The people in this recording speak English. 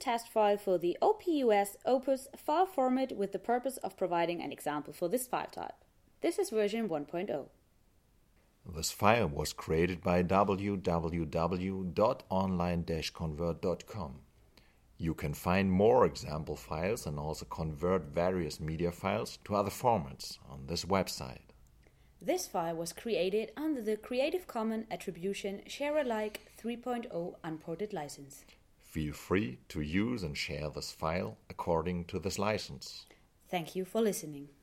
test file for the OPUS Opus file format with the purpose of providing an example for this file type. This is version 1.0. This file was created by www.online-convert.com. You can find more example files and also convert various media files to other formats on this website. This file was created under the Creative Commons Attribution Share Alike 3.0 Unported license. Feel free to use and share this file according to this license. Thank you for listening.